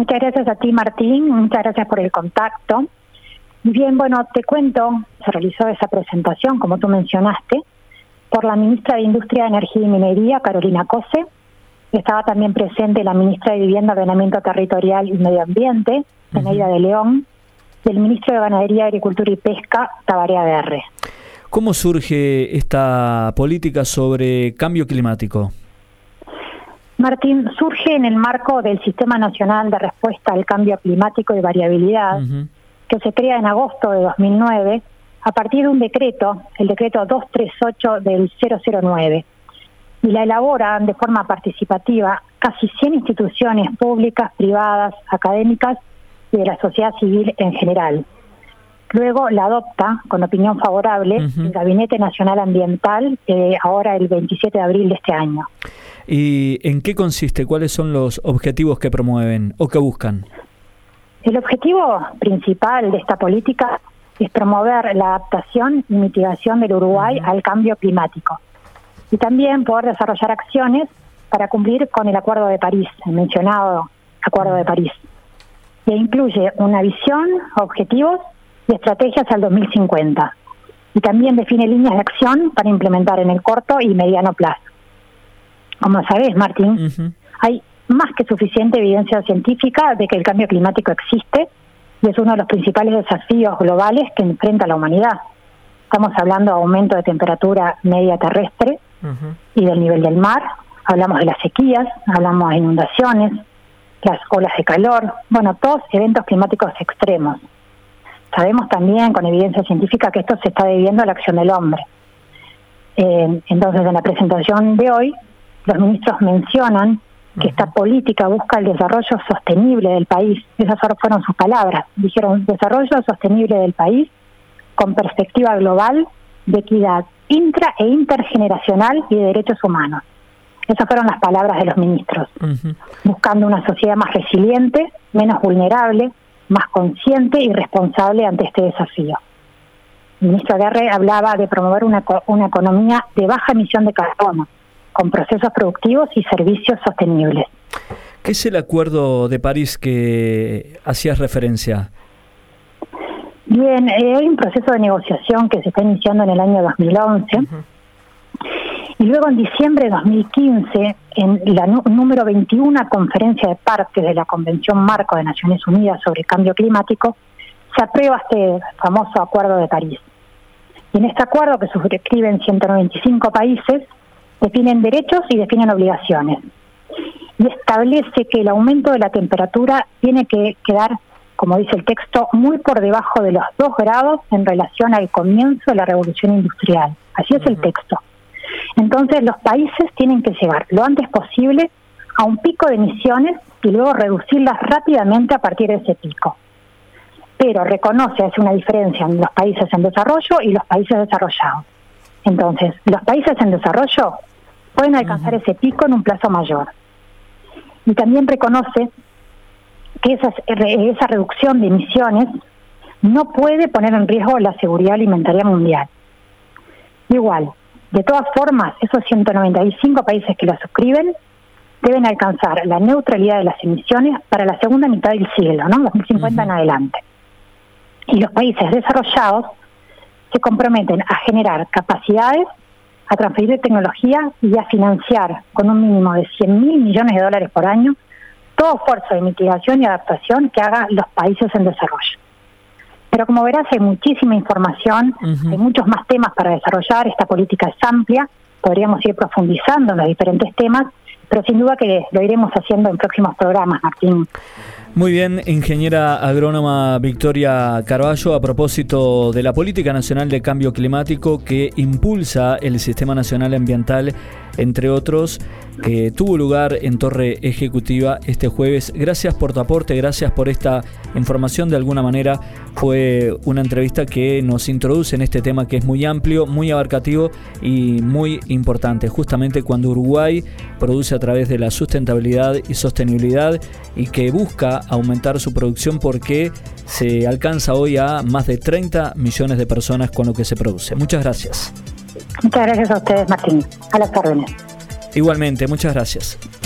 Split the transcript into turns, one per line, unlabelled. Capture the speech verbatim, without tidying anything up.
Muchas gracias a ti, Martín, muchas gracias por el contacto. Bien, bueno, te cuento, se realizó esa presentación, como tú mencionaste, por la ministra de Industria, Energía y Minería, Carolina Cose. Estaba también presente la ministra de Vivienda, Ordenamiento Territorial y Medio Ambiente, Zeneida uh-huh. de León, y el ministro de Ganadería, Agricultura y Pesca, Tabaré Aguerre.
¿Cómo surge esta política sobre cambio climático?
Martín, surge en el marco del Sistema Nacional de Respuesta al Cambio Climático y Variabilidad, uh-huh. que se crea en agosto de dos mil nueve, a partir de un decreto, el decreto doscientos treinta y ocho del cero cero nueve, y la elaboran de forma participativa casi cien instituciones públicas, privadas, académicas y de la sociedad civil en general. Luego la adopta con opinión favorable uh-huh. el Gabinete Nacional Ambiental, eh, ahora el veintisiete de abril de este año.
¿Y en qué consiste? ¿Cuáles son los objetivos que promueven o que buscan?
El objetivo principal de esta política es promover la adaptación y mitigación del Uruguay uh-huh. al cambio climático y también poder desarrollar acciones para cumplir con el Acuerdo de París, el mencionado Acuerdo de París, que incluye una visión, objetivos y estrategias al dos mil cincuenta, y también define líneas de acción para implementar en el corto y mediano plazo. Como sabés, Martín, uh-huh. hay más que suficiente evidencia científica de que el cambio climático existe y es uno de los principales desafíos globales que enfrenta la humanidad. Estamos hablando de aumento de temperatura media terrestre uh-huh. y del nivel del mar, hablamos de las sequías, hablamos de inundaciones, las olas de calor, bueno, todos eventos climáticos extremos. Sabemos también con evidencia científica que esto se está debiendo a la acción del hombre. Eh, entonces, en la presentación de hoy, los ministros mencionan que esta política busca el desarrollo sostenible del país. Esas fueron sus palabras. Dijeron desarrollo sostenible del país con perspectiva global de equidad intra e intergeneracional y de derechos humanos. Esas fueron las palabras de los ministros. Uh-huh. Buscando una sociedad más resiliente, menos vulnerable, más consciente y responsable ante este desafío. El ministro Aguerre hablaba de promover una, una economía de baja emisión de carbono, con procesos productivos y servicios sostenibles.
¿Qué es el Acuerdo de París que hacías referencia?
Bien, eh, hay un proceso de negociación que se está iniciando en el año dos mil once, uh-huh. y luego en diciembre de dos mil quince, en la n- número veintiuno Conferencia de Partes de la Convención Marco de Naciones Unidas sobre Cambio Climático, se aprueba este famoso Acuerdo de París. Y en este acuerdo, que suscriben ciento noventa y cinco países, definen derechos y definen obligaciones. Y establece que el aumento de la temperatura tiene que quedar, como dice el texto, muy por debajo de los dos grados en relación al comienzo de la revolución industrial. Así es el texto. Entonces los países tienen que llegar lo antes posible a un pico de emisiones y luego reducirlas rápidamente a partir de ese pico. Pero reconoce, hace una diferencia en los países en desarrollo y los países desarrollados. Entonces, los países en desarrollo pueden alcanzar uh-huh. ese pico en un plazo mayor. Y también reconoce que esa, esa reducción de emisiones no puede poner en riesgo la seguridad alimentaria mundial. Igual, de todas formas, esos ciento noventa y cinco países que lo suscriben deben alcanzar la neutralidad de las emisiones para la segunda mitad del siglo, ¿no? dos mil cincuenta uh-huh. en adelante. Y los países desarrollados se comprometen a generar capacidades, a transferir tecnología y a financiar con un mínimo de cien mil millones de dólares por año todo esfuerzo de mitigación y adaptación que hagan los países en desarrollo. Pero como verás, hay muchísima información, uh-huh. hay muchos más temas para desarrollar. Esta política es amplia, podríamos ir profundizando en los diferentes temas, pero sin duda que lo iremos haciendo en próximos programas, Martín.
Muy bien, ingeniera agrónoma Victoria Carballo, a propósito de la Política Nacional de Cambio Climático que impulsa el Sistema Nacional Ambiental, entre otros, que tuvo lugar en Torre Ejecutiva este jueves. Gracias por tu aporte, gracias por esta información. De alguna manera fue una entrevista que nos introduce en este tema que es muy amplio, muy abarcativo y muy importante, justamente cuando Uruguay produce a través de la sustentabilidad y sostenibilidad y que busca aumentar su producción porque se alcanza hoy a más de treinta millones de personas con lo que se produce. Muchas gracias.
Muchas gracias a ustedes, Martín. A las órdenes.
Igualmente, muchas gracias.